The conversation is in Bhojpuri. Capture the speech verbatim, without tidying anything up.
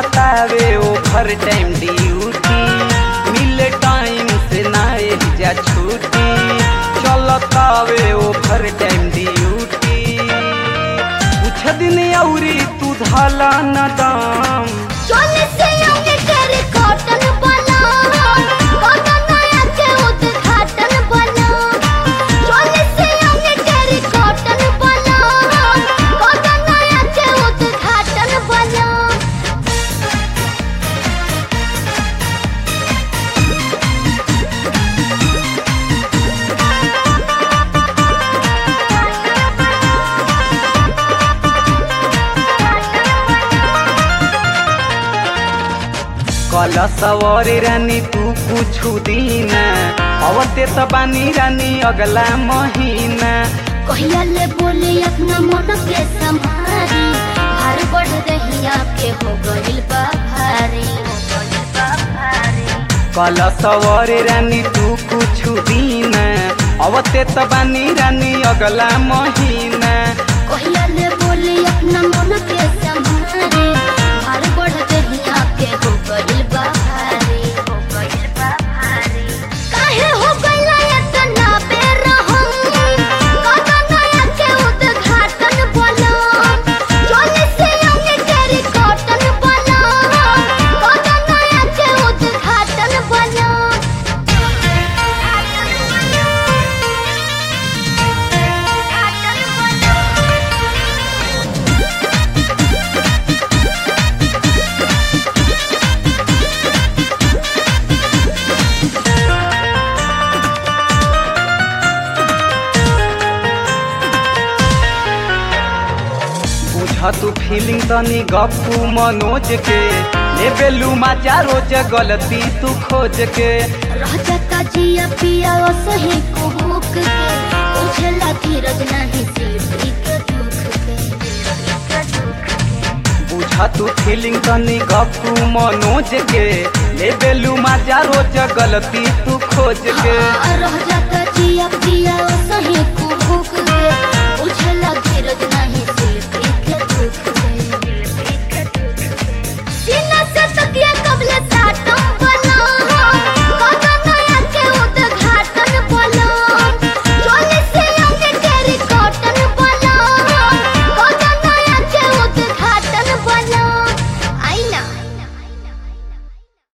चलतावे ओवर टाइम ड्यूटी, मिले टाइम से ना जा छूटी, चलतावे ओवर टाइम ड्यूटी। कुछ दिन औरी तू धाला न दाम, चोली से आगे तेरे कॉटन बना, कॉटन नया के उद्घाटन बना। चोली से आगे तेरे कॉटन बना, कॉटन नया के उद्घाटन बना। कल सवारी रानी तू कुछ दिन, अवते त बानी रानी अगला महीना। कहिया ले बोले अपना मन के संभारी, भार बढ़ रही आपके हो गइल बा भारी, हो गइल बा भारी। कल सवारी रानी तू कुछ दिन, अवते त बानी रानी अगला महीना। कहिया ले बोले अपना मन के संभारी, भार बढ़ रही आपके हो गइल बा भारी, हो गइल बा भारी। काहे हो गइला इतना बेरहम, कॉटन नया के उद्घाटन बना। चोली से आगे तेरी कॉटन बना, कॉटन नया के उद्घाटन बना। बुझ तू फीलिंग तनी गप्पू मनोज के, लेबेलू मजा रोज गलती तू खोज के। रह जाता जिया पिया ओ सही को भूख के, उछला धीरज नहीं सीढ़ी के दुख के, दुख के। बुझ तू फीलिंग तनी गप्पू मनोज के, लेबेलू मजा रोज गलती तू खोज के। हाँ, रह जाता